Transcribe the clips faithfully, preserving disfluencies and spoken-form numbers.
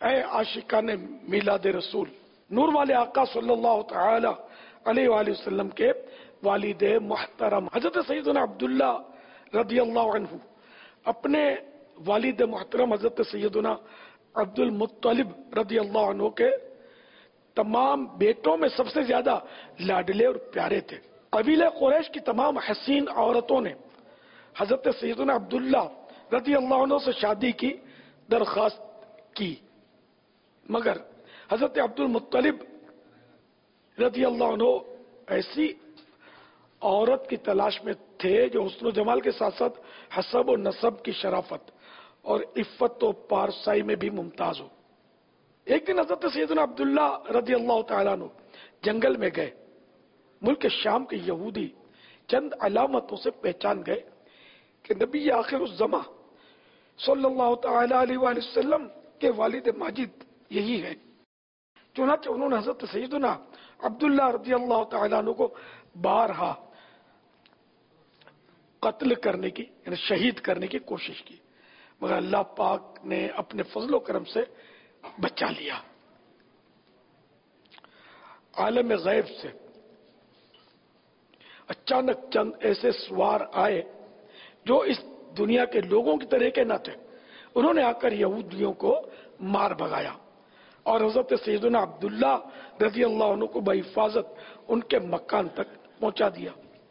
اے عاشقان میلاد رسول، نور والے آقا صلی اللہ تعالی علیہ وآلہ وسلم کے والد محترم حضرت سیدنا عبداللہ رضی اللہ عنہ اپنے والد محترم حضرت سیدنا عبد المطلب رضی اللہ عنہ کے تمام بیٹوں میں سب سے زیادہ لاڈلے اور پیارے تھے۔ قبیلہ قریش کی تمام حسین عورتوں نے حضرت سیدنا عبداللہ رضی اللہ عنہ سے شادی کی درخواست کی، مگر حضرت عبد المطلب رضی اللہ عنہ ایسی عورت کی تلاش میں تھے جو حسن و جمال کے ساتھ ساتھ حسب و نسب کی شرافت اور عفت و پارسائی میں بھی ممتاز ہو۔ ایک دن حضرت سیدنا عبداللہ رضی اللہ تعالیٰ عنہ جنگل میں گئے۔ ملک شام کے یہودی چند علامتوں سے پہچان گئے کہ نبی آخر الزماں صلی اللہ تعالیٰ علیہ وآلہ وسلم کے والد ماجد یہی ہے۔ چنانچہ انہوں نے حضرت سیدنا عبداللہ رضی اللہ تعالیٰ عنہ کو بارہا قتل کرنے کی یعنی شہید کرنے کی کوشش کی، مگر اللہ پاک نے اپنے فضل و کرم سے بچا لیا۔ عالم غیب سے اچانک چند ایسے سوار آئے جو اس دنیا کے لوگوں کی طرح کے نہ تھے۔ انہوں نے آ کر یہودیوں کو مار بھگایا اور حضرت سیدنا عبداللہ رضی اللہ عنہ کو بحفاظت ان کے مکان تک پہنچا دیا۔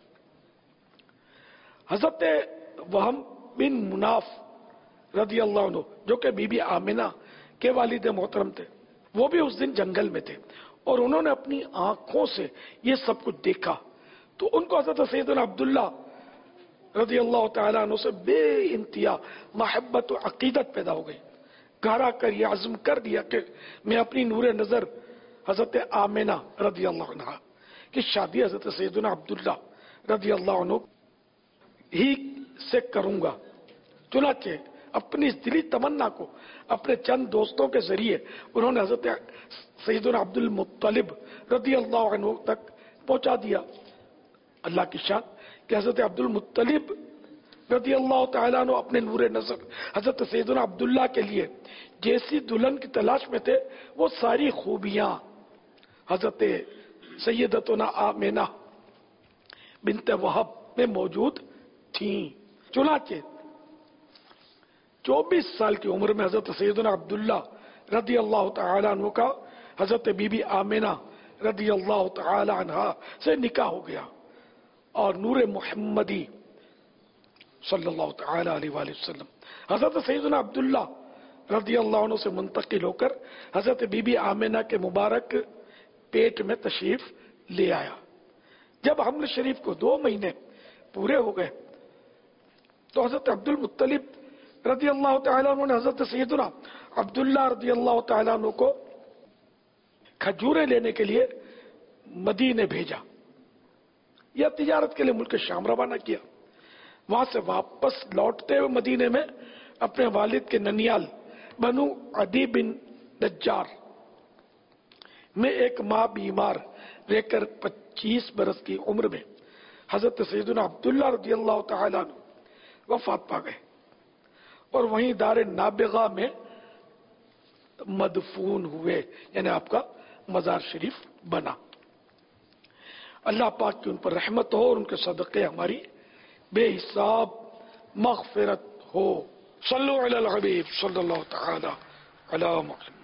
حضرت وہم بن مناف رضی اللہ عنہ جو کہ بی بی آمنہ کے والد محترم تھے، وہ بھی اس دن جنگل میں تھے اور انہوں نے اپنی آنکھوں سے یہ سب کچھ دیکھا، تو ان کو حضرت سیدنا عبداللہ رضی اللہ تعالیٰ عنہ سے بے انتہا محبت و عقیدت پیدا ہو گئی۔ گھر آ کر یہ عزم کر دیا کہ میں اپنی نور نظر حضرت آمنہ رضی اللہ عنہ کی شادی حضرت سیدنا عبداللہ رضی اللہ عنہ ہی سے کروں گا۔ چنانچہ اپنی اس دلی تمنا کو اپنے چند دوستوں کے ذریعے انہوں نے حضرت سیدنا عبد المطلب رضی اللہ عنہ تک پہنچا دیا۔ اللہ کی شان کہ حضرت عبد المطلب رضی اللہ تعالیٰ عنہ اپنے نور نظر حضرت سیدنا عبداللہ کے لیے جیسی دلہن کی تلاش میں تھے، وہ ساری خوبیاں حضرت سیدتنا آمنہ بنت وہب میں موجود تھیں۔ چنانچہ چوبیس سال کی عمر میں حضرت سیدنا عبداللہ رضی اللہ تعالیٰ عنہ کا حضرت بی بی آمنہ رضی اللہ تعالیٰ عنہ سے نکاح ہو گیا اور نور محمدی صلی اللہ تعالیٰ علیہ وآلہ وسلم حضرت سیدنا عبداللہ رضی اللہ عنہ سے منتقل ہو کر حضرت بی بی آمنہ کے مبارک پیٹ میں تشریف لے آیا۔ جب حمل شریف کو دو مہینے پورے ہو گئے تو حضرت عبد المطلب رضی اللہ تعالیٰ عنہ نے حضرت سیدنا عبداللہ رضی اللہ تعالیٰ عنہ کو کھجوریں لینے کے لیے مدینے بھیجا یا تجارت کے لیے ملک شام روانہ کیا۔ وہاں سے واپس لوٹتے ہوئے مدینے میں اپنے والد کے ننیال بنو عدی بن نجار میں ایک ماں بیمار رہ کر پچیس برس کی عمر میں حضرت سیدنا عبداللہ رضی اللہ تعالیٰ عنہ وفات پا گئے اور وہیں دار نابغہ میں مدفون ہوئے، یعنی آپ کا مزار شریف بنا۔ اللہ پاک کی ان پر رحمت ہو اور ان کے صدقے ہماری بے حساب مغفرت ہو۔ صلو علی الحبیب صلی اللہ تعالی علی محمد۔